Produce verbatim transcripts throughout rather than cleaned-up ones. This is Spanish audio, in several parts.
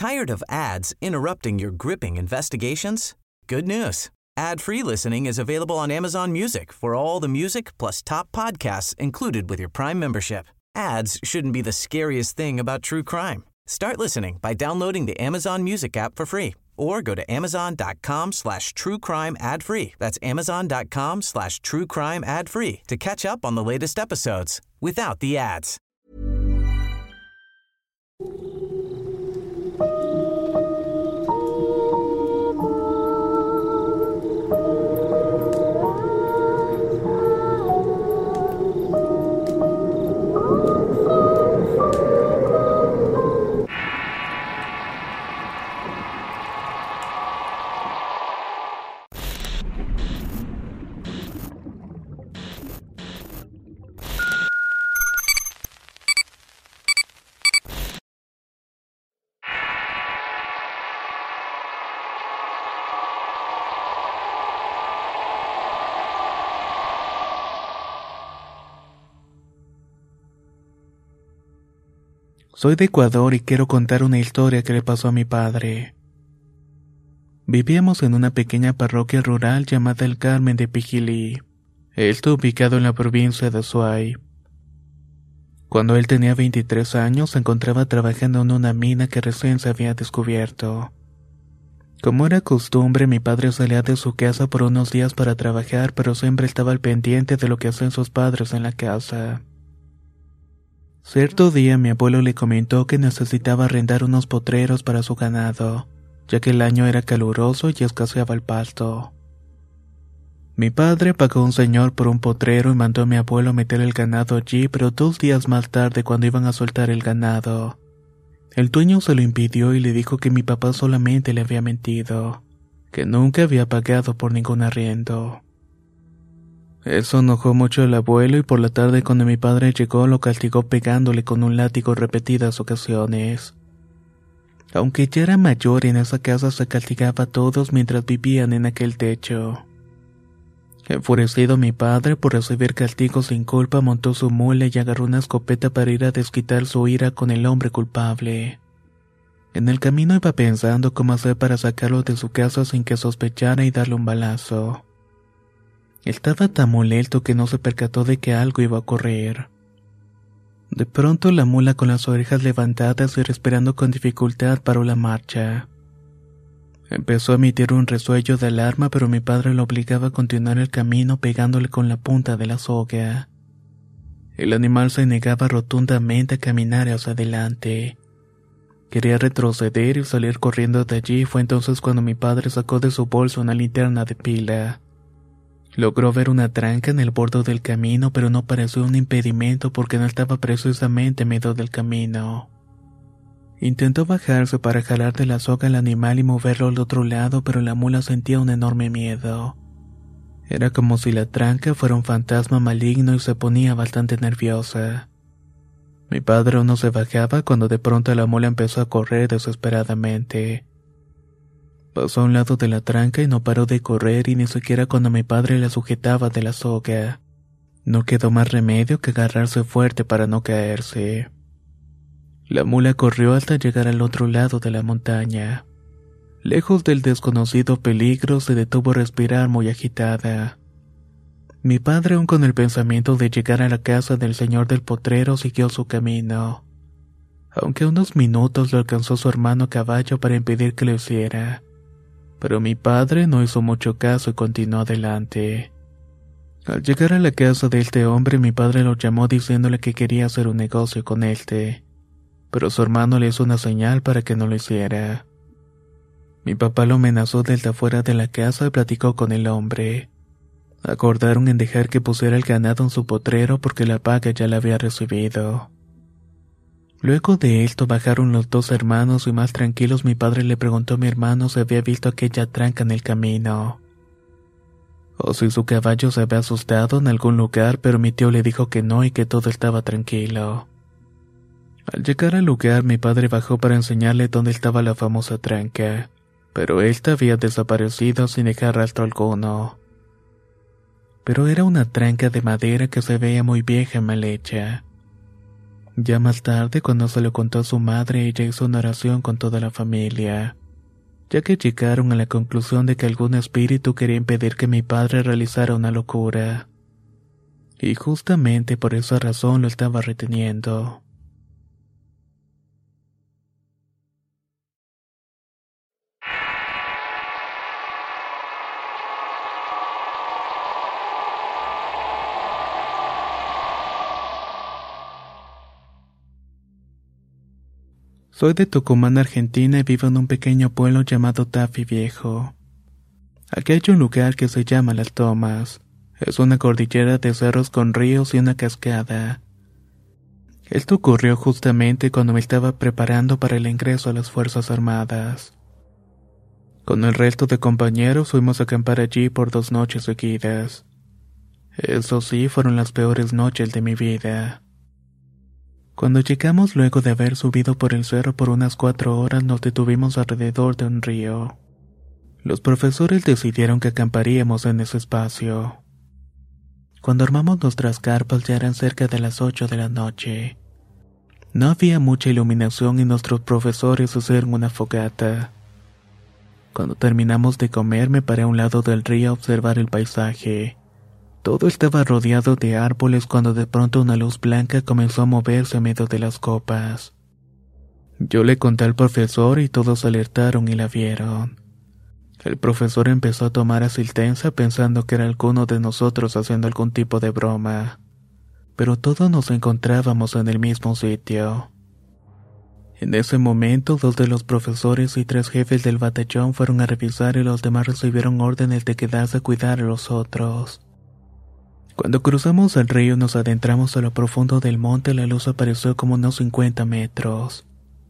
Tired of ads interrupting your gripping investigations? Good news. Ad-free listening is available on Amazon Music for all the music plus top podcasts included with your Prime membership. Ads shouldn't be the scariest thing about true crime. Start listening by downloading the Amazon Music app for free or go to amazon.com slash true crime ad free. That's amazon.com slash true crime ad free to catch up on the latest episodes without the ads. Soy de Ecuador y quiero contar una historia que le pasó a mi padre. Vivíamos en una pequeña parroquia rural llamada El Carmen de Pijilí. Esto ubicado en la provincia de Azuay. Cuando él tenía veintitrés años, se encontraba trabajando en una mina que recién se había descubierto. Como era costumbre, mi padre salía de su casa por unos días para trabajar, pero siempre estaba al pendiente de lo que hacían sus padres en la casa. Cierto día mi abuelo le comentó que necesitaba arrendar unos potreros para su ganado, ya que el año era caluroso y escaseaba el pasto. Mi padre pagó a un señor por un potrero y mandó a mi abuelo meter el ganado allí, pero dos días más tarde, cuando iban a soltar el ganado, el dueño se lo impidió y le dijo que mi papá solamente le había mentido, que nunca había pagado por ningún arriendo. Eso enojó mucho al abuelo y por la tarde cuando mi padre llegó lo castigó pegándole con un látigo repetidas ocasiones. Aunque ya era mayor, en esa casa se castigaba a todos mientras vivían en aquel techo. Enfurecido mi padre por recibir castigo sin culpa, montó su mula y agarró una escopeta para ir a desquitar su ira con el hombre culpable. En el camino iba pensando cómo hacer para sacarlo de su casa sin que sospechara y darle un balazo. Estaba tan molesto que no se percató de que algo iba a ocurrir. De pronto la mula con las orejas levantadas y respirando con dificultad paró la marcha. Empezó a emitir un resuello de alarma, pero mi padre lo obligaba a continuar el camino pegándole con la punta de la soga. El animal se negaba rotundamente a caminar hacia adelante. Quería retroceder y salir corriendo de allí. Fue entonces cuando mi padre sacó de su bolso una linterna de pila. Logró ver una tranca en el borde del camino, pero no pareció un impedimento porque no estaba precisamente en medio del camino. Intentó bajarse para jalar de la soga al animal y moverlo al otro lado, pero la mula sentía un enorme miedo. Era como si la tranca fuera un fantasma maligno y se ponía bastante nerviosa. Mi padre aún no se bajaba cuando de pronto la mula empezó a correr desesperadamente. Pasó a un lado de la tranca y no paró de correr, y ni siquiera cuando mi padre la sujetaba de la soga. No quedó más remedio que agarrarse fuerte para no caerse. La mula corrió hasta llegar al otro lado de la montaña. Lejos del desconocido peligro, se detuvo a respirar muy agitada. Mi padre, aún con el pensamiento de llegar a la casa del señor del potrero, siguió su camino. Aunque a unos minutos lo alcanzó su hermano a caballo para impedir que lo hiciera. Pero mi padre no hizo mucho caso y continuó adelante. Al llegar a la casa de este hombre, mi padre lo llamó diciéndole que quería hacer un negocio con este, pero su hermano le hizo una señal para que no lo hiciera. Mi papá lo amenazó desde afuera de la casa y platicó con el hombre. Acordaron en dejar que pusiera el ganado en su potrero porque la paga ya la había recibido. Luego de esto bajaron los dos hermanos y más tranquilos mi padre le preguntó a mi hermano si había visto aquella tranca en el camino, o si su caballo se había asustado en algún lugar, pero mi tío le dijo que no y que todo estaba tranquilo. Al llegar al lugar mi padre bajó para enseñarle dónde estaba la famosa tranca, pero ésta había desaparecido sin dejar rastro alguno. Pero era una tranca de madera que se veía muy vieja y mal hecha. Ya más tarde, cuando se lo contó a su madre, ella hizo una oración con toda la familia, ya que llegaron a la conclusión de que algún espíritu quería impedir que mi padre realizara una locura. Y justamente por esa razón lo estaba reteniendo. Soy de Tucumán, Argentina, y vivo en un pequeño pueblo llamado Tafí Viejo. Aquí hay un lugar que se llama Las Tomas. Es una cordillera de cerros con ríos y una cascada. Esto ocurrió justamente cuando me estaba preparando para el ingreso a las Fuerzas Armadas. Con el resto de compañeros fuimos a acampar allí por dos noches seguidas. Eso sí, fueron las peores noches de mi vida. Cuando llegamos, luego de haber subido por el cerro por unas cuatro horas, nos detuvimos alrededor de un río. Los profesores decidieron que acamparíamos en ese espacio. Cuando armamos nuestras carpas ya eran cerca de las ocho de la noche. No había mucha iluminación y nuestros profesores hicieron una fogata. Cuando terminamos de comer me paré a un lado del río a observar el paisaje. Todo estaba rodeado de árboles cuando de pronto una luz blanca comenzó a moverse en medio de las copas. Yo le conté al profesor y todos alertaron y la vieron. El profesor empezó a tomar asistencia pensando que era alguno de nosotros haciendo algún tipo de broma, pero todos nos encontrábamos en el mismo sitio. En ese momento, dos de los profesores y tres jefes del batallón fueron a revisar y los demás recibieron órdenes de quedarse a cuidar a los otros. Cuando cruzamos el río y nos adentramos a lo profundo del monte, la luz apareció como unos cincuenta metros.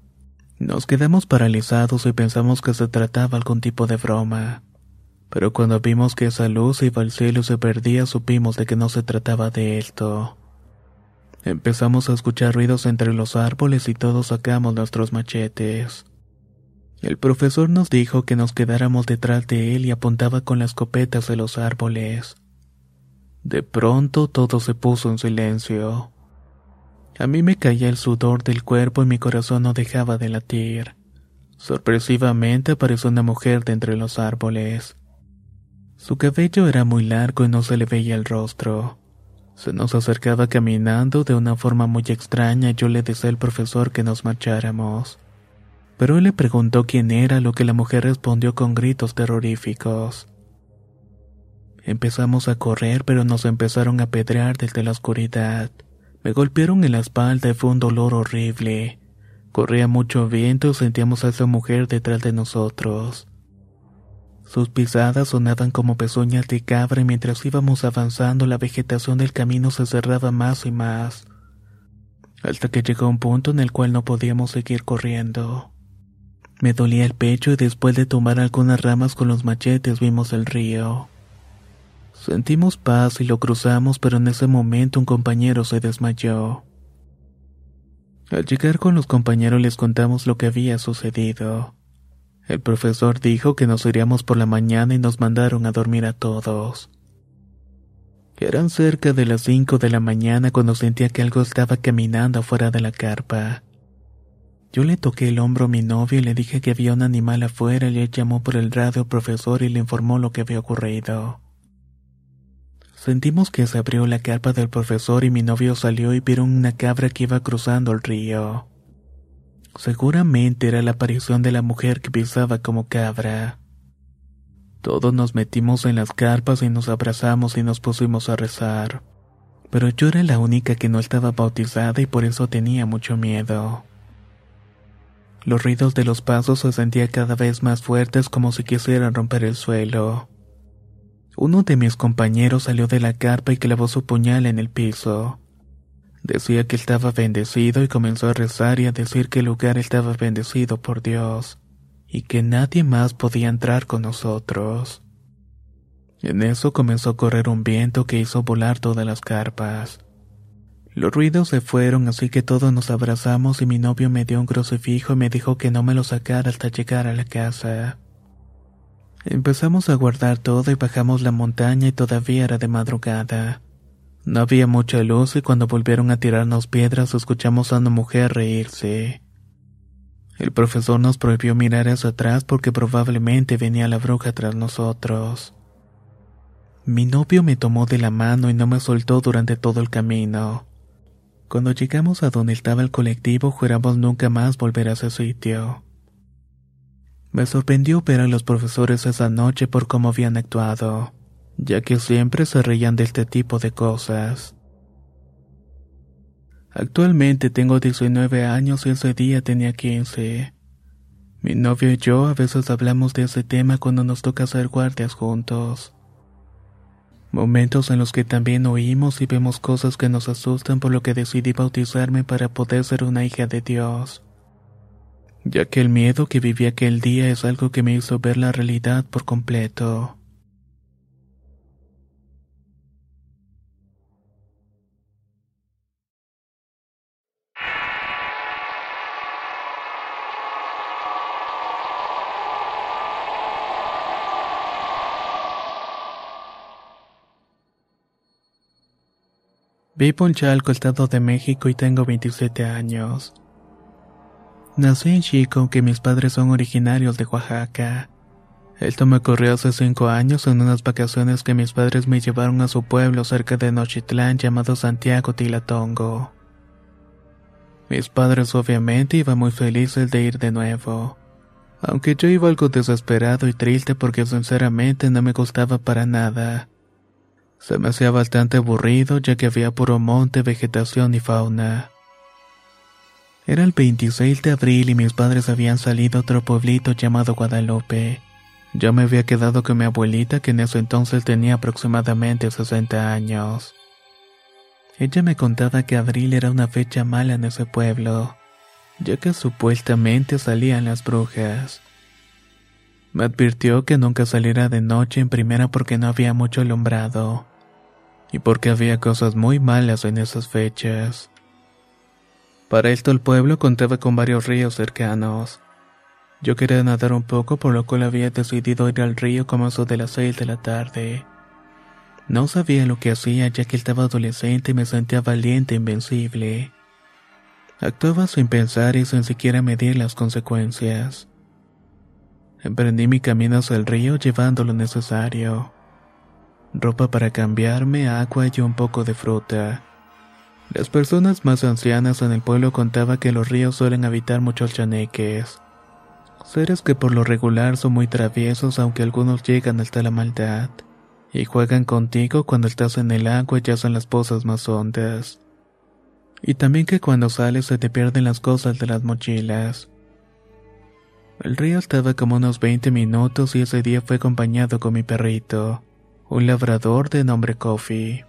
Nos quedamos paralizados y pensamos que se trataba algún tipo de broma. Pero cuando vimos que esa luz iba al cielo y se perdía, supimos de que no se trataba de esto. Empezamos a escuchar ruidos entre los árboles y todos sacamos nuestros machetes. El profesor nos dijo que nos quedáramos detrás de él y apuntaba con la escopeta hacia los árboles. De pronto todo se puso en silencio. A mí me caía el sudor del cuerpo y mi corazón no dejaba de latir. Sorpresivamente apareció una mujer de entre los árboles. Su cabello era muy largo y no se le veía el rostro. Se nos acercaba caminando de una forma muy extraña y yo le decía al profesor que nos marcháramos. Pero él le preguntó quién era, a lo que la mujer respondió con gritos terroríficos. Empezamos a correr, pero nos empezaron a apedrear desde la oscuridad. Me golpearon en la espalda y fue un dolor horrible. Corría mucho viento y sentíamos a esa mujer detrás de nosotros. Sus pisadas sonaban como pezuñas de cabra y mientras íbamos avanzando la vegetación del camino se cerraba más y más, hasta que llegó un punto en el cual no podíamos seguir corriendo. Me dolía el pecho y después de tomar algunas ramas con los machetes vimos el río. Sentimos paz y lo cruzamos, pero en ese momento un compañero se desmayó. Al llegar con los compañeros les contamos lo que había sucedido. El profesor dijo que nos iríamos por la mañana y nos mandaron a dormir a todos. Eran cerca de las cinco de la mañana cuando sentía que algo estaba caminando afuera de la carpa. Yo le toqué el hombro a mi novio y le dije que había un animal afuera y él llamó por el radio al profesor y le informó lo que había ocurrido. Sentimos que se abrió la carpa del profesor y mi novio salió y vieron una cabra que iba cruzando el río. Seguramente era la aparición de la mujer que pisaba como cabra. Todos nos metimos en las carpas y nos abrazamos y nos pusimos a rezar. Pero yo era la única que no estaba bautizada y por eso tenía mucho miedo. Los ruidos de los pasos se sentían cada vez más fuertes como si quisieran romper el suelo. Uno de mis compañeros salió de la carpa y clavó su puñal en el piso. Decía que estaba bendecido y comenzó a rezar y a decir que el lugar estaba bendecido por Dios y que nadie más podía entrar con nosotros. En eso comenzó a correr un viento que hizo volar todas las carpas. Los ruidos se fueron, así que todos nos abrazamos y mi novio me dio un crucifijo y me dijo que no me lo sacara hasta llegar a la casa. Empezamos a guardar todo y bajamos la montaña y todavía era de madrugada. No había mucha luz y cuando volvieron a tirarnos piedras escuchamos a una mujer reírse. El profesor nos prohibió mirar hacia atrás porque probablemente venía la bruja tras nosotros. Mi novio me tomó de la mano y no me soltó durante todo el camino. Cuando llegamos a donde estaba el colectivo, juramos nunca más volver a ese sitio. Me sorprendió ver a los profesores esa noche por cómo habían actuado, ya que siempre se reían de este tipo de cosas. Actualmente tengo diecinueve años y ese día tenía quince. Mi novio y yo a veces hablamos de ese tema cuando nos toca hacer guardias juntos. Momentos en los que también oímos y vemos cosas que nos asustan, por lo que decidí bautizarme para poder ser una hija de Dios, ya que el miedo que viví aquel día es algo que me hizo ver la realidad por completo. Vivo en Chalco, Estado de México y tengo veintisiete años. Nací en Chico, aunque mis padres son originarios de Oaxaca. Esto me ocurrió hace cinco años en unas vacaciones que mis padres me llevaron a su pueblo cerca de Nochitlán llamado Santiago Tilatongo. Mis padres obviamente iban muy felices de ir de nuevo, aunque yo iba algo desesperado y triste porque sinceramente no me gustaba para nada. Se me hacía bastante aburrido ya que había puro monte, vegetación y fauna. Era el veintiséis de abril y mis padres habían salido a otro pueblito llamado Guadalupe. Yo me había quedado con mi abuelita, que en ese entonces tenía aproximadamente sesenta años. Ella me contaba que abril era una fecha mala en ese pueblo, ya que supuestamente salían las brujas. Me advirtió que nunca saliera de noche, en primera porque no había mucho alumbrado, y porque había cosas muy malas en esas fechas. Para esto el pueblo contaba con varios ríos cercanos. Yo quería nadar un poco, por lo cual había decidido ir al río como eso de las seis de la tarde. No sabía lo que hacía ya que estaba adolescente y me sentía valiente e invencible. Actuaba sin pensar y sin siquiera medir las consecuencias. Emprendí mi camino hacia el río llevando lo necesario: ropa para cambiarme, agua y un poco de fruta. Las personas más ancianas en el pueblo contaban que los ríos suelen habitar muchos chaneques, seres que por lo regular son muy traviesos, aunque algunos llegan hasta la maldad, y juegan contigo cuando estás en el agua y hacen las pozas más hondas. Y también que cuando sales se te pierden las cosas de las mochilas. El río estaba como unos veinte minutos y ese día fue acompañado con mi perrito, un labrador de nombre Coffee.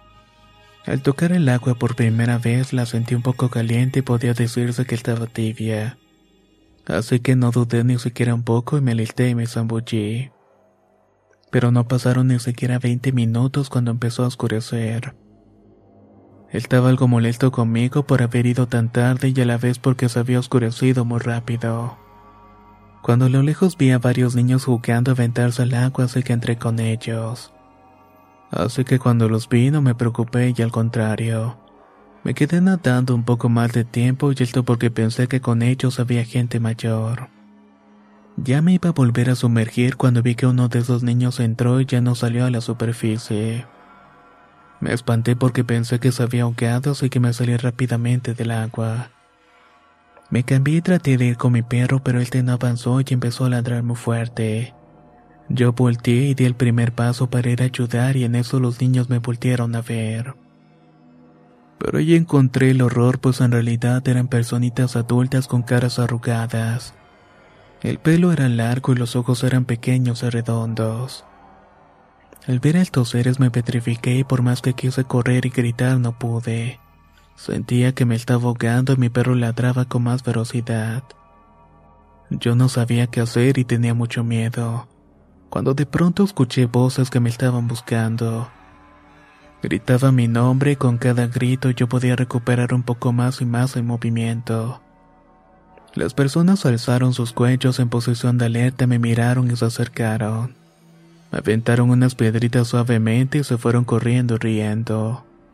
Al tocar el agua por primera vez la sentí un poco caliente y podía decirse que estaba tibia. Así que no dudé ni siquiera un poco y me alisté y me zambullí. Pero no pasaron ni siquiera veinte minutos cuando empezó a oscurecer. Estaba algo molesto conmigo por haber ido tan tarde y a la vez porque se había oscurecido muy rápido. Cuando a lo lejos vi a varios niños jugando a aventarse al agua, así que entré con ellos. Así que cuando los vi no me preocupé y al contrario, me quedé nadando un poco más de tiempo, y esto porque pensé que con ellos había gente mayor. Ya me iba a volver a sumergir cuando vi que uno de esos niños entró y ya no salió a la superficie. Me espanté porque pensé que se había ahogado, así que me salí rápidamente del agua. Me cambié y traté de ir con mi perro, pero este no avanzó y empezó a ladrar muy fuerte. Yo volteé y di el primer paso para ir a ayudar, y en eso los niños me voltearon a ver. Pero ahí encontré el horror, pues en realidad eran personitas adultas con caras arrugadas. El pelo era largo y los ojos eran pequeños y redondos. Al ver a estos seres me petrifiqué y por más que quise correr y gritar no pude. Sentía que me estaba ahogando y mi perro ladraba con más ferocidad. Yo no sabía qué hacer y tenía mucho miedo, cuando de pronto escuché voces que me estaban buscando. Gritaba mi nombre y con cada grito yo podía recuperar un poco más y más el movimiento. Las personas alzaron sus cuellos en posición de alerta, me miraron y se acercaron. Me aventaron unas piedritas suavemente y se fueron corriendo riendo.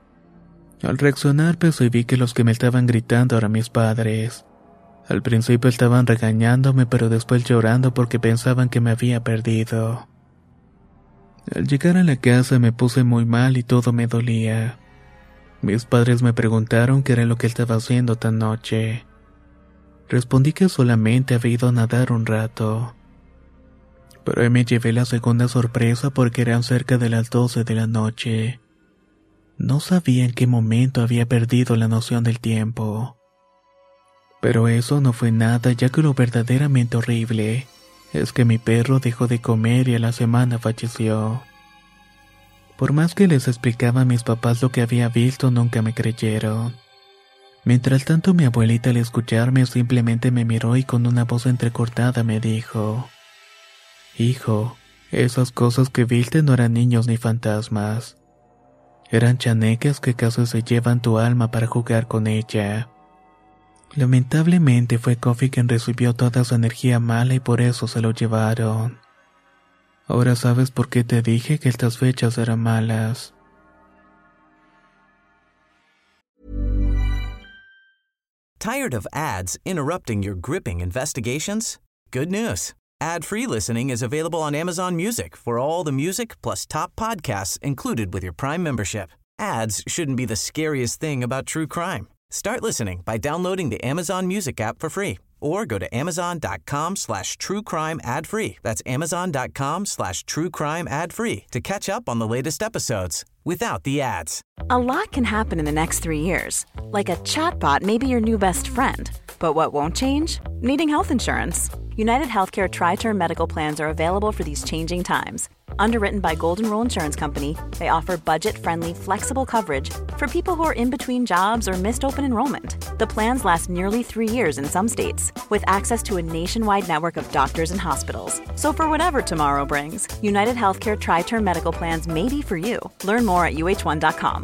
Al reaccionar percibí que los que me estaban gritando eran mis padres. Al principio estaban regañándome, pero después llorando porque pensaban que me había perdido. Al llegar a la casa me puse muy mal y todo me dolía. Mis padres me preguntaron qué era lo que estaba haciendo tan noche. Respondí que solamente había ido a nadar un rato. Pero ahí me llevé la segunda sorpresa porque eran cerca de las doce de la noche. No sabía en qué momento había perdido la noción del tiempo. Pero eso no fue nada, ya que lo verdaderamente horrible es que mi perro dejó de comer y a la semana falleció. Por más que les explicaba a mis papás lo que había visto, nunca me creyeron. Mientras tanto, mi abuelita, al escucharme, simplemente me miró y con una voz entrecortada me dijo: «Hijo, esas cosas que viste no eran niños ni fantasmas. Eran chaneques que casi se llevan tu alma para jugar con ella». Lamentablemente fue Kofi quien recibió toda esa energía mala y por eso se lo llevaron. Ahora sabes por qué te dije que estas fechas eran malas. Tired of ads interrupting your gripping investigations? Good news. Ad-free listening is available on Amazon Music for all the music plus top podcasts included with your Prime membership. Ads shouldn't be the scariest thing about true crime. Start listening by downloading the Amazon Music app for free or go to amazon.com slash true crime ad free. That's amazon.com slash true crime ad free to catch up on the latest episodes without the ads. A lot can happen in the next three years. Like a chatbot may be your new best friend. But what won't change? Needing health insurance. United Healthcare Tri-Term Medical Plans are available for these changing times. Underwritten by Golden Rule Insurance Company, they offer budget-friendly, flexible coverage for people who are in between jobs or missed open enrollment. The plans last nearly three years in some states, with access to a nationwide network of doctors and hospitals. So for whatever tomorrow brings, United Healthcare Tri-Term Medical Plans may be for you. Learn more at U H one dot com.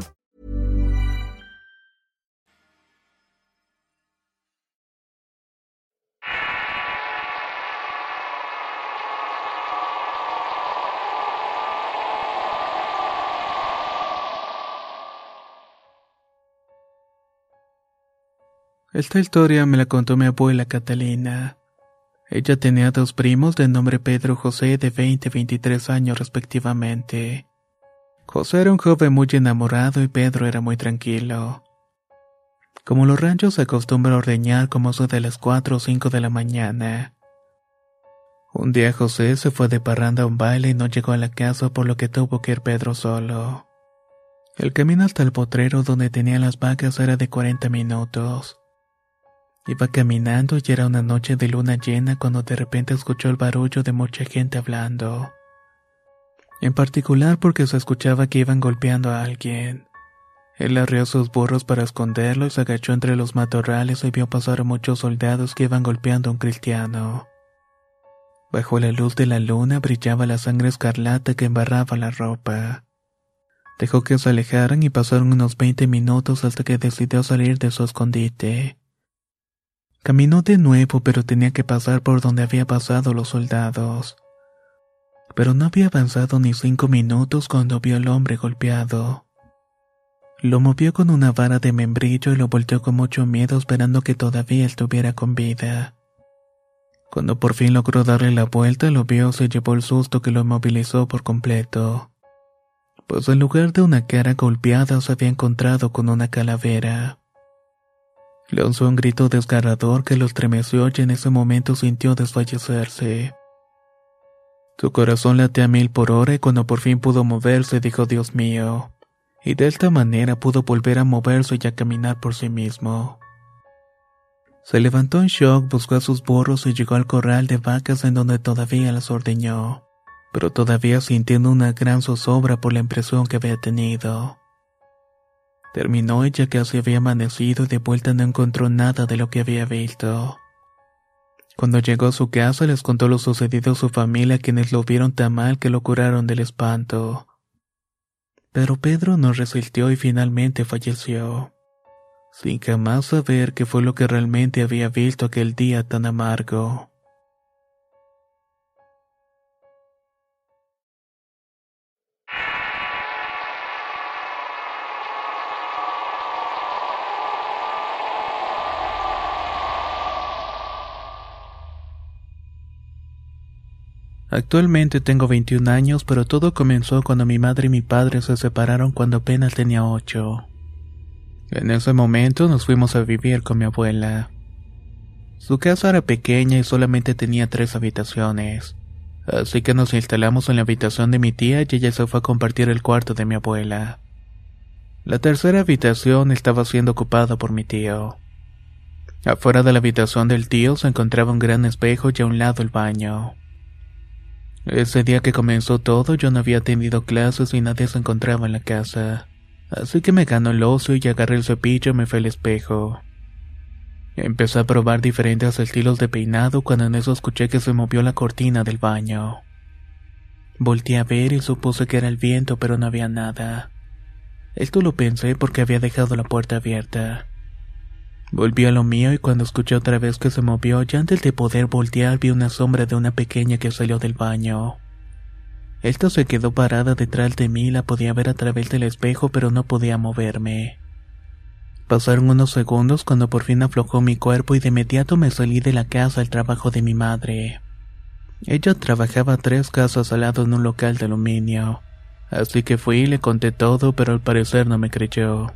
Esta historia me la contó mi abuela Catalina. Ella tenía dos primos de nombre Pedro y José de veinte y veintitrés años respectivamente. José era un joven muy enamorado y Pedro era muy tranquilo. Como los ranchos se acostumbra a ordeñar como eso de las cuatro o cinco de la mañana. Un día José se fue de parranda a un baile y no llegó a la casa, por lo que tuvo que ir Pedro solo. El camino hasta el potrero donde tenía las vacas era de cuarenta minutos. Iba caminando y era una noche de luna llena cuando de repente escuchó el barullo de mucha gente hablando. En particular porque se escuchaba que iban golpeando a alguien. Él arreó sus burros para esconderlo y se agachó entre los matorrales y vio pasar a muchos soldados que iban golpeando a un cristiano. Bajo la luz de la luna brillaba la sangre escarlata que embarraba la ropa. Dejó que se alejaran y pasaron unos veinte minutos hasta que decidió salir de su escondite. Caminó de nuevo, pero tenía que pasar por donde había pasado los soldados. Pero no había avanzado ni cinco minutos cuando vio al hombre golpeado. Lo movió con una vara de membrillo y lo volteó con mucho miedo, esperando que todavía estuviera con vida. Cuando por fin logró darle la vuelta, lo vio, se llevó el susto que lo inmovilizó por completo. Pues en lugar de una cara golpeada se había encontrado con una calavera. Lanzó un grito desgarrador que lo estremeció y en ese momento sintió desfallecerse. Su corazón latía a mil por hora y cuando por fin pudo moverse dijo: «Dios mío», y de esta manera pudo volver a moverse y a caminar por sí mismo. Se levantó en shock, buscó a sus burros y llegó al corral de vacas en donde todavía las ordeñó, pero todavía sintiendo una gran zozobra por la impresión que había tenido. Terminó y ya casi había amanecido y de vuelta no encontró nada de lo que había visto. Cuando llegó a su casa les contó lo sucedido a su familia, quienes lo vieron tan mal que lo curaron del espanto. Pero Pedro no resistió y finalmente falleció, sin jamás saber qué fue lo que realmente había visto aquel día tan amargo. Actualmente tengo veintiún años, pero todo comenzó cuando mi madre y mi padre se separaron cuando apenas tenía ocho. En ese momento nos fuimos a vivir con mi abuela. Su casa era pequeña y solamente tenía tres habitaciones, así que nos instalamos en la habitación de mi tía y ella se fue a compartir el cuarto de mi abuela. La tercera habitación estaba siendo ocupada por mi tío. Afuera de la habitación del tío se encontraba un gran espejo y a un lado el baño. Ese día que comenzó todo yo no había tenido clases y nadie se encontraba en la casa, así que me ganó el ocio y agarré el cepillo y me fui al espejo. Empecé a probar diferentes estilos de peinado cuando en eso escuché que se movió la cortina del baño. Volteé a ver y supuse que era el viento, pero no había nada. Esto lo pensé porque había dejado la puerta abierta. Volví a lo mío y cuando escuché otra vez que se movió, ya antes de poder voltear vi una sombra de una pequeña que salió del baño. Esta se quedó parada detrás de mí y la podía ver a través del espejo, pero no podía moverme. Pasaron unos segundos cuando por fin aflojó mi cuerpo y de inmediato me salí de la casa al trabajo de mi madre. Ella trabajaba tres casas al lado en un local de aluminio, así que fui y le conté todo, pero al parecer no me creyó.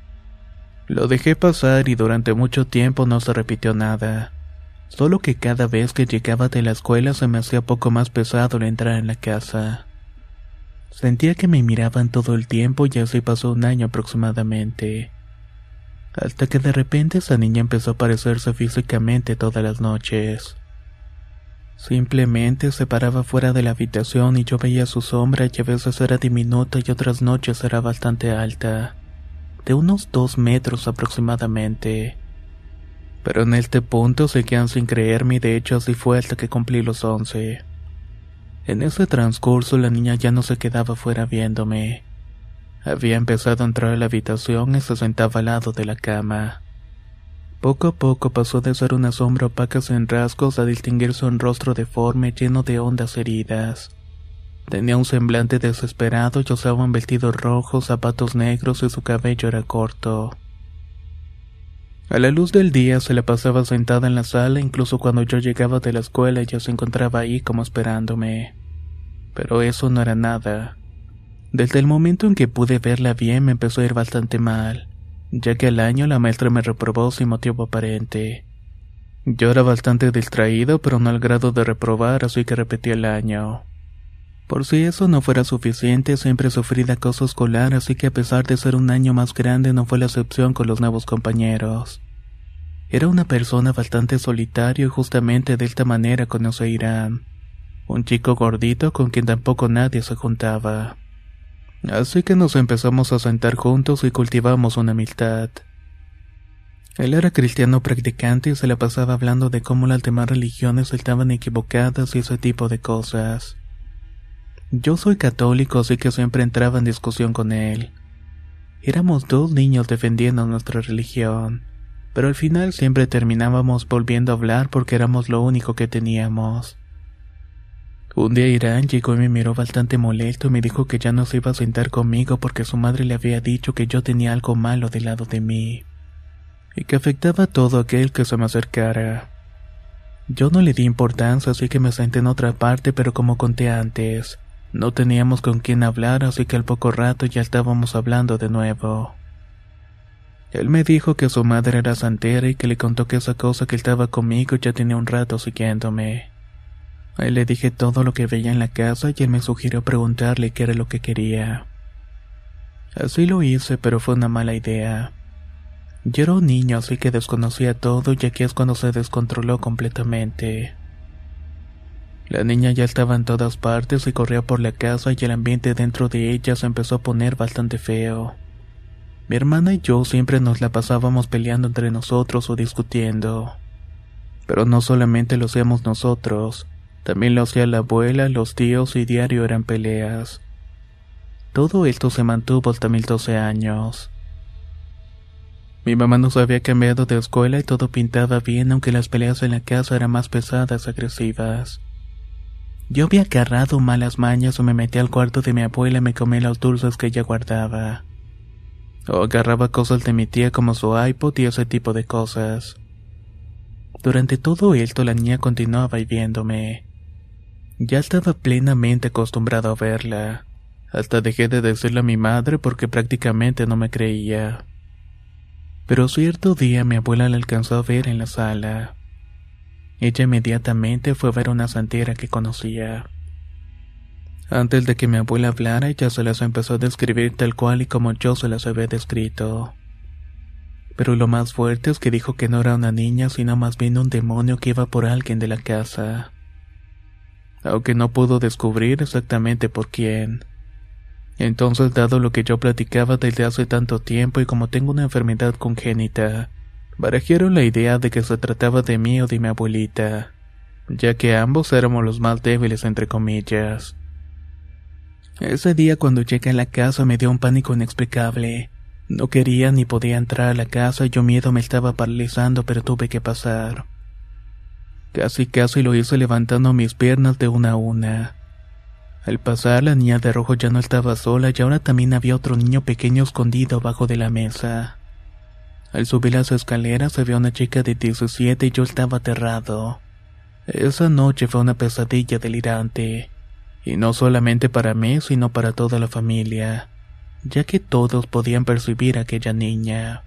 Lo dejé pasar y durante mucho tiempo no se repitió nada, solo que cada vez que llegaba de la escuela se me hacía poco más pesado el entrar en la casa. Sentía que me miraban todo el tiempo y así pasó un año aproximadamente. Hasta que de repente esa niña empezó a aparecerse físicamente todas las noches. Simplemente se paraba fuera de la habitación y yo veía su sombra y a veces era diminuta y otras noches era bastante alta, de unos dos metros aproximadamente. Pero en este punto seguían sin creerme y de hecho así fue hasta que cumplí los once. En ese transcurso la niña ya no se quedaba fuera viéndome. Había empezado a entrar a la habitación y se sentaba al lado de la cama. Poco a poco pasó de ser una sombra opaca sin rasgos a distinguirse un rostro deforme lleno de hondas heridas. Tenía un semblante desesperado y usaba un vestido rojo, zapatos negros y su cabello era corto. A la luz del día se la pasaba sentada en la sala, incluso cuando yo llegaba de la escuela ella se encontraba ahí como esperándome. Pero eso no era nada. Desde el momento en que pude verla bien me empezó a ir bastante mal, ya que al año la maestra me reprobó sin motivo aparente. Yo era bastante distraído, pero no al grado de reprobar, así que repetí el año. Por si eso no fuera suficiente, siempre sufrí de acoso escolar, así que a pesar de ser un año más grande no fue la excepción con los nuevos compañeros. Era una persona bastante solitario y justamente de esta manera conocí a Irán, un chico gordito con quien tampoco nadie se juntaba. Así que nos empezamos a sentar juntos y cultivamos una amistad. Él era cristiano practicante y se la pasaba hablando de cómo las demás religiones estaban equivocadas y ese tipo de cosas. Yo soy católico, así que siempre entraba en discusión con él. Éramos dos niños defendiendo nuestra religión, pero al final siempre terminábamos volviendo a hablar porque éramos lo único que teníamos. Un día Irán llegó y me miró bastante molesto y me dijo que ya no se iba a sentar conmigo porque su madre le había dicho que yo tenía algo malo del lado de mí, y que afectaba a todo aquel que se me acercara. Yo no le di importancia, así que me senté en otra parte, pero como conté antes, no teníamos con quién hablar, así que al poco rato ya estábamos hablando de nuevo. Él me dijo que su madre era santera y que le contó que esa cosa que estaba conmigo ya tenía un rato siguiéndome. A él le dije todo lo que veía en la casa y él me sugirió preguntarle qué era lo que quería. Así lo hice, pero fue una mala idea. Yo era un niño, así que desconocía todo y aquí es cuando se descontroló completamente. La niña ya estaba en todas partes y corría por la casa y el ambiente dentro de ella se empezó a poner bastante feo. Mi hermana y yo siempre nos la pasábamos peleando entre nosotros o discutiendo. Pero no solamente lo hacíamos nosotros, también lo hacía la abuela, los tíos y diario eran peleas. Todo esto se mantuvo hasta mis doce años. Mi mamá nos había cambiado de escuela y todo pintaba bien, aunque las peleas en la casa eran más pesadas y agresivas. Yo había agarrado malas mañas o me metí al cuarto de mi abuela y me comí los dulces que ella guardaba. O agarraba cosas de mi tía como su iPod y ese tipo de cosas. Durante todo esto la niña continuaba viéndome. Ya estaba plenamente acostumbrado a verla. Hasta dejé de decirle a mi madre porque prácticamente no me creía. Pero cierto día mi abuela la alcanzó a ver en la sala. Ella inmediatamente fue a ver una santera que conocía. Antes de que mi abuela hablara, ella se las empezó a describir tal cual y como yo se las había descrito. Pero lo más fuerte es que dijo que no era una niña, sino más bien un demonio que iba por alguien de la casa. Aunque no pudo descubrir exactamente por quién. Entonces, dado lo que yo platicaba desde hace tanto tiempo y como tengo una enfermedad congénita, barajearon la idea de que se trataba de mí o de mi abuelita, ya que ambos éramos los más débiles entre comillas. Ese día cuando llegué a la casa me dio un pánico inexplicable. No quería ni podía entrar a la casa y yo miedo me estaba paralizando, pero tuve que pasar. Casi casi lo hice levantando mis piernas de una a una. Al pasar, la niña de rojo ya no estaba sola y ahora también había otro niño pequeño escondido abajo de la mesa. Al subir las escaleras había una chica de diecisiete y yo estaba aterrado. Esa noche fue una pesadilla delirante. Y no solamente para mí, sino para toda la familia, ya que todos podían percibir a aquella niña.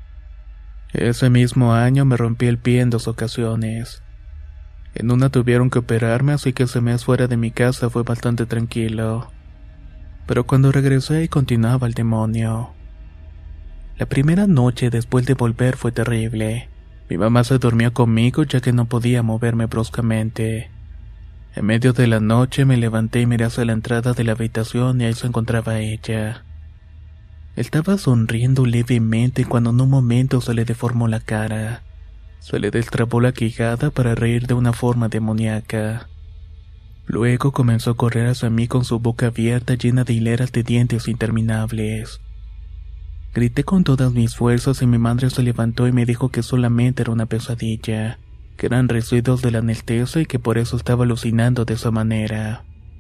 Ese mismo año me rompí el pie en dos ocasiones. En una tuvieron que operarme, así que ese mes fuera de mi casa fue bastante tranquilo. Pero cuando regresé y continuaba el demonio. La primera noche después de volver fue terrible. Mi mamá se durmió conmigo ya que no podía moverme bruscamente. En medio de la noche me levanté y miré hacia la entrada de la habitación y ahí se encontraba ella. Estaba sonriendo levemente cuando en un momento se le deformó la cara. Se le destrabó la quijada para reír de una forma demoníaca. Luego comenzó a correr hacia mí con su boca abierta llena de hileras de dientes interminables. Grité con todas mis fuerzas y mi madre se levantó y me dijo que solamente era una pesadilla, que eran residuos de la anestesia y que por eso estaba alucinando de esa manera.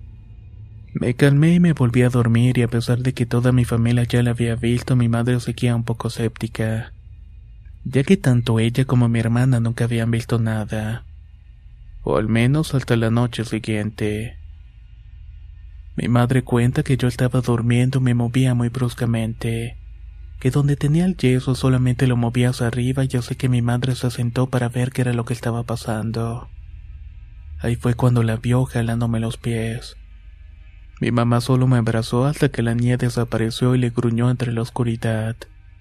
Me calmé y me volví a dormir y a pesar de que toda mi familia ya la había visto, mi madre seguía un poco escéptica, ya que tanto ella como mi hermana nunca habían visto nada, o al menos hasta la noche siguiente. Mi madre cuenta que yo estaba durmiendo y me movía muy bruscamente, que donde tenía el yeso solamente lo movía hacia arriba y yo sé que mi madre se sentó para ver qué era lo que estaba pasando. Ahí fue cuando la vio jalándome los pies. Mi mamá solo me abrazó hasta que la niña desapareció y le gruñó entre la oscuridad.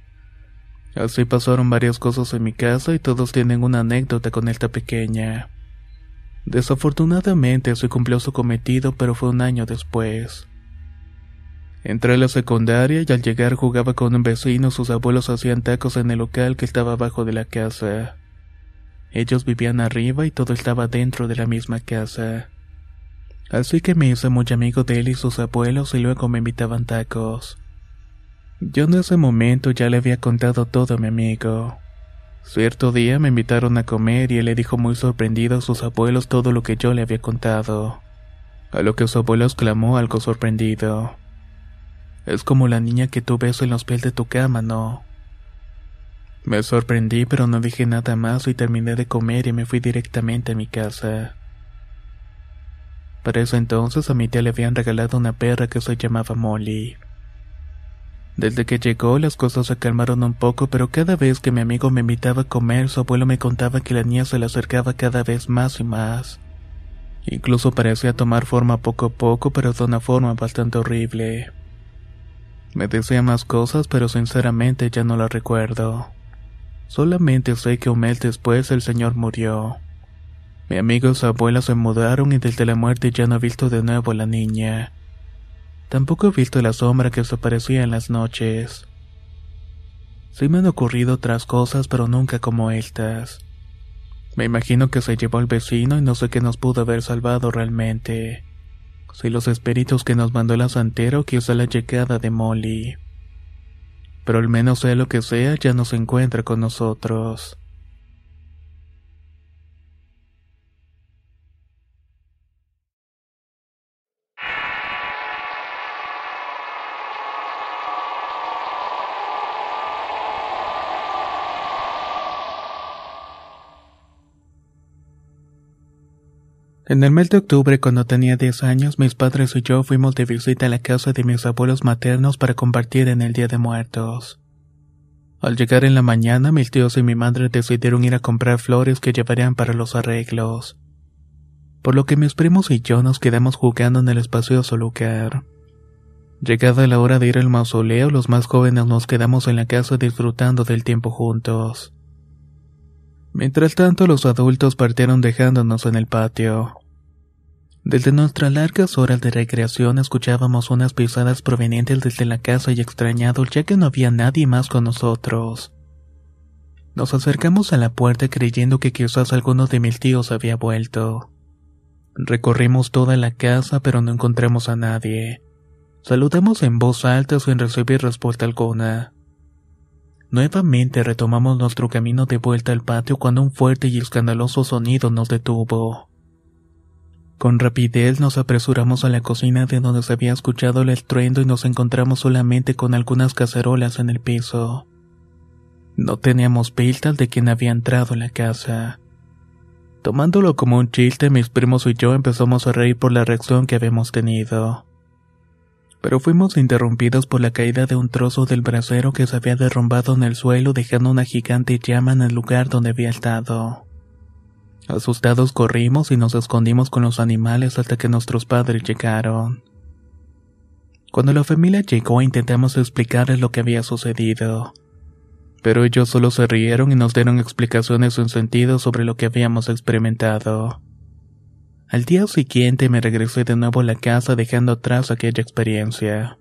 Así pasaron varias cosas en mi casa y todos tienen una anécdota con esta pequeña. Desafortunadamente se cumplió su cometido, pero fue un año después. Entré a la secundaria y al llegar jugaba con un vecino, sus abuelos hacían tacos en el local que estaba abajo de la casa. Ellos vivían arriba y todo estaba dentro de la misma casa. Así que me hice muy amigo de él y sus abuelos y luego me invitaban tacos. Yo en ese momento ya le había contado todo a mi amigo. Cierto día me invitaron a comer y él le dijo muy sorprendido a sus abuelos todo lo que yo le había contado. A lo que su abuelo exclamó algo sorprendido. Es como la niña que tú ves en los pies de tu cama, ¿no? Me sorprendí, pero no dije nada más y terminé de comer y me fui directamente a mi casa. Para ese entonces a mi tía le habían regalado una perra que se llamaba Molly. Desde que llegó las cosas se calmaron un poco, pero cada vez que mi amigo me invitaba a comer, su abuelo me contaba que la niña se le acercaba cada vez más y más. Incluso parecía tomar forma poco a poco, pero de una forma bastante horrible. Me decía más cosas, pero sinceramente ya no las recuerdo. Solamente sé que un mes después el señor murió. Mi amigo y su abuela se mudaron y desde la muerte ya no he visto de nuevo a la niña. Tampoco he visto la sombra que se aparecía en las noches. Sí me han ocurrido otras cosas, pero nunca como estas. Me imagino que se llevó al vecino y no sé qué nos pudo haber salvado realmente. Si los espíritus que nos mandó la santera o quizá la llegada de Molly. Pero al menos sea lo que sea, ya no se encuentra con nosotros. En el mes de octubre, cuando tenía diez años, mis padres y yo fuimos de visita a la casa de mis abuelos maternos para compartir en el Día de Muertos. Al llegar en la mañana, mis tíos y mi madre decidieron ir a comprar flores que llevarían para los arreglos, por lo que mis primos y yo nos quedamos jugando en el espacioso lugar. Llegada la hora de ir al mausoleo, los más jóvenes nos quedamos en la casa disfrutando del tiempo juntos. Mientras tanto, los adultos partieron dejándonos en el patio. Desde nuestras largas horas de recreación escuchábamos unas pisadas provenientes desde la casa y extrañados ya que no había nadie más con nosotros. Nos acercamos a la puerta creyendo que quizás alguno de mis tíos había vuelto. Recorrimos toda la casa pero no encontramos a nadie. Saludamos en voz alta sin recibir respuesta alguna. Nuevamente retomamos nuestro camino de vuelta al patio cuando un fuerte y escandaloso sonido nos detuvo. Con rapidez nos apresuramos a la cocina de donde se había escuchado el estruendo y nos encontramos solamente con algunas cacerolas en el piso. No teníamos pistas de quién había entrado en la casa. Tomándolo como un chiste, mis primos y yo empezamos a reír por la reacción que habíamos tenido. Pero fuimos interrumpidos por la caída de un trozo del brasero que se había derrumbado en el suelo dejando una gigante llama en el lugar donde había estado. Asustados corrimos y nos escondimos con los animales hasta que nuestros padres llegaron. Cuando la familia llegó intentamos explicarles lo que había sucedido, pero ellos solo se rieron y nos dieron explicaciones sin sentido sobre lo que habíamos experimentado. Al día siguiente me regresé de nuevo a la casa dejando atrás aquella experiencia.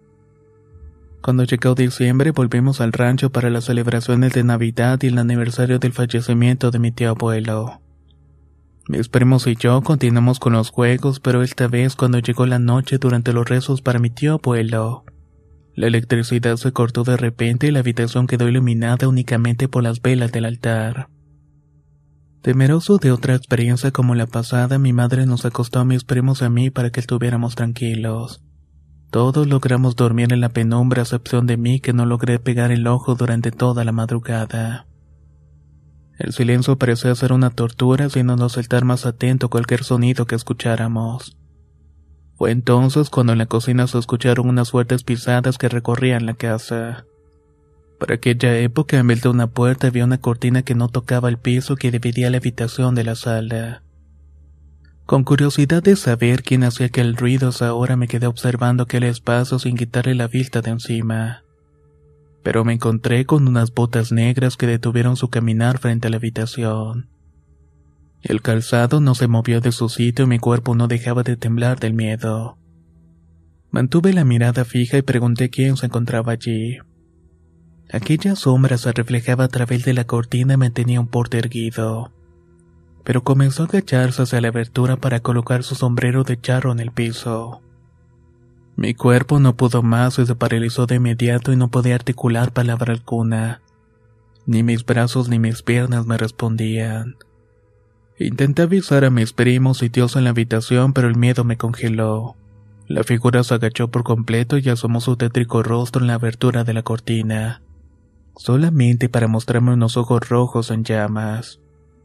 Cuando llegó diciembre volvimos al rancho para las celebraciones de Navidad y el aniversario del fallecimiento de mi tío abuelo. Mis primos y yo continuamos con los juegos, pero esta vez cuando llegó la noche durante los rezos para mi tío abuelo, la electricidad se cortó de repente y la habitación quedó iluminada únicamente por las velas del altar. Temeroso de otra experiencia como la pasada, mi madre nos acostó a mis primos y a mí para que estuviéramos tranquilos. Todos logramos dormir en la penumbra a excepción de mí que no logré pegar el ojo durante toda la madrugada. El silencio parecía ser una tortura haciéndonos estar más atento a cualquier sonido que escucháramos. Fue entonces cuando en la cocina se escucharon unas fuertes pisadas que recorrían la casa. Para aquella época, en vez de una puerta había una cortina que no tocaba el piso que dividía la habitación de la sala. Con curiosidad de saber quién hacía aquel ruido, ahora me quedé observando aquel espacio sin quitarle la vista de encima. Pero me encontré con unas botas negras que detuvieron su caminar frente a la habitación. El calzado no se movió de su sitio y mi cuerpo no dejaba de temblar del miedo. Mantuve la mirada fija y pregunté quién se encontraba allí. Aquella sombra se reflejaba a través de la cortina y mantenía un porte erguido. Pero comenzó a agacharse hacia la abertura para colocar su sombrero de charro en el piso. Mi cuerpo no pudo más y se paralizó de inmediato y no podía articular palabra alguna. Ni mis brazos ni mis piernas me respondían. Intenté avisar a mis primos y tíos en la habitación, pero el miedo me congeló. La figura se agachó por completo y asomó su tétrico rostro en la abertura de la cortina, solamente para mostrarme unos ojos rojos en llamas.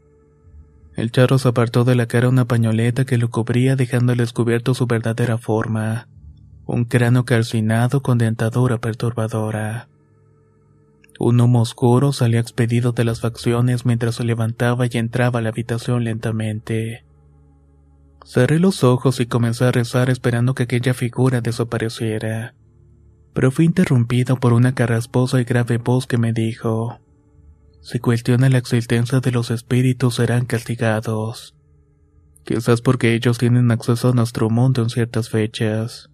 El charro se apartó de la cara una pañoleta que lo cubría dejando al descubierto su verdadera forma. Un cráneo calcinado con dentadura perturbadora. Un humo oscuro salía expedido de las facciones mientras se levantaba y entraba a la habitación lentamente. Cerré los ojos y comencé a rezar esperando que aquella figura desapareciera. Pero fui interrumpido por una carrasposa y grave voz que me dijo: si cuestiona la existencia de los espíritus serán castigados. Quizás porque ellos tienen acceso a nuestro mundo en ciertas fechas.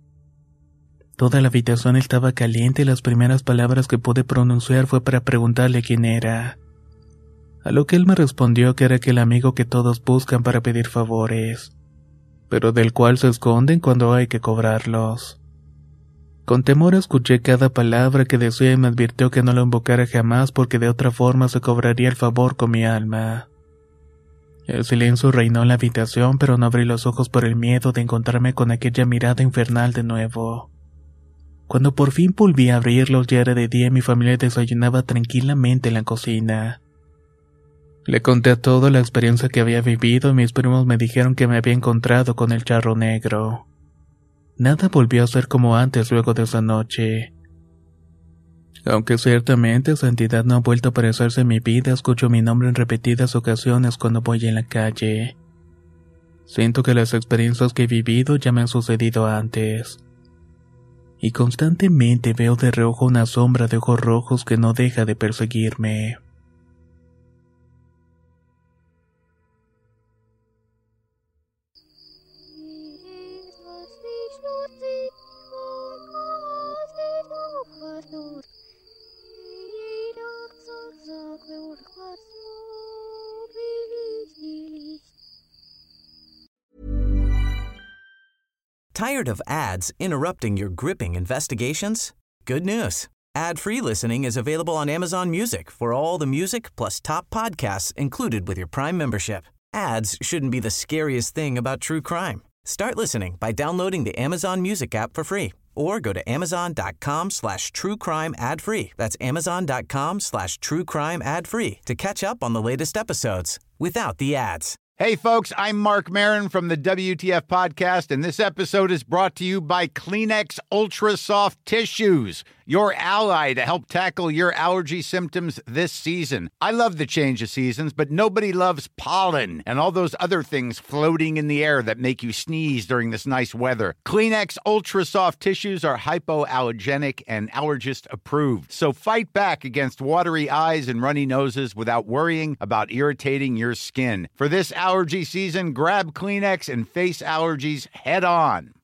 Toda la habitación estaba caliente y las primeras palabras que pude pronunciar fue para preguntarle quién era. A lo que él me respondió que era aquel amigo que todos buscan para pedir favores, pero del cual se esconden cuando hay que cobrarlos. Con temor escuché cada palabra que decía y me advirtió que no lo invocara jamás porque de otra forma se cobraría el favor con mi alma. El silencio reinó en la habitación, pero no abrí los ojos por el miedo de encontrarme con aquella mirada infernal de nuevo. Cuando por fin volví a abrirlos ya era de día y mi familia desayunaba tranquilamente en la cocina. Le conté a todo la experiencia que había vivido y mis primos me dijeron que me había encontrado con el charro negro. Nada volvió a ser como antes luego de esa noche. Aunque ciertamente esa entidad no ha vuelto a aparecerse en mi vida, escucho mi nombre en repetidas ocasiones cuando voy en la calle. Siento que las experiencias que he vivido ya me han sucedido antes. Y constantemente veo de reojo una sombra de ojos rojos que no deja de perseguirme. Tired of ads interrupting your gripping investigations? Good news. Ad-free listening is available on Amazon Music for all the music plus top podcasts included with your Prime membership. Ads shouldn't be the scariest thing about true crime. Start listening by downloading the Amazon Music app for free or go to amazon.com slash true crime ad free. That's amazon.com slash true crime ad free to catch up on the latest episodes without the ads. Hey, folks, I'm Mark Maron from the W T F Podcast, and this episode is brought to you by Kleenex Ultra Soft Tissues, your ally to help tackle your allergy symptoms this season. I love the change of seasons, but nobody loves pollen and all those other things floating in the air that make you sneeze during this nice weather. Kleenex Ultra Soft Tissues are hypoallergenic and allergist approved, so fight back against watery eyes and runny noses without worrying about irritating your skin. For this allergy season, grab Kleenex and face allergies head on.